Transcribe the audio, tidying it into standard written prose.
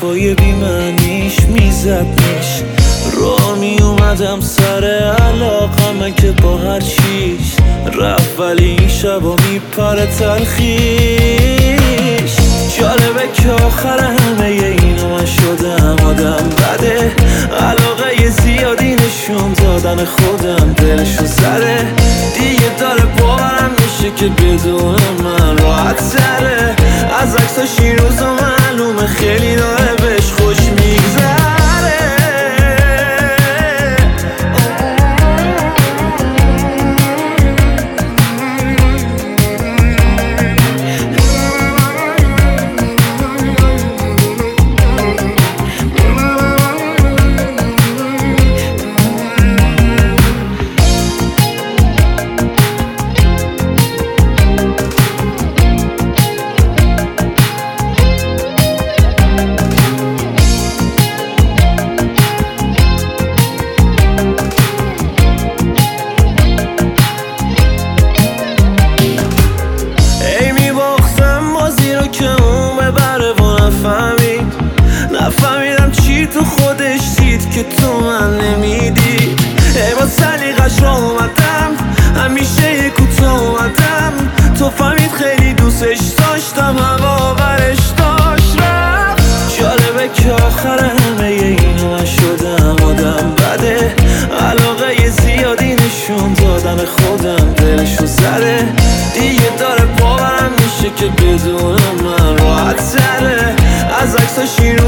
حرفای بی معنیش میزدنش. راه می اومدم سر علاقمه که با هر چیش رفت، ولی این شبا میپره تلخیش. جالبه که آخر همه اینا من شدم آدم بده، علاقه زیادی نشون دادن خودم دلشو زده. دیگه داره باورم میشه که بدون من راحت تره. از عکساش این روزا معلومه خیلی داره بهش خوش میگذره. نفهمیدم چی تو خودش دید که تو من نمیدی. ای با سلیقش را اومدم، همیشه یه کوتاه اومدم. تو فهمید خیلی دوستش داشتم، هوا برش داشت رفت. جالبه که آخر همه اینا من شدم آدم بده، علاقه زیادی نشون دادن خودم دلشو زده. دیگه داره باورم میشه که بدون من راحت تره. از عکساش این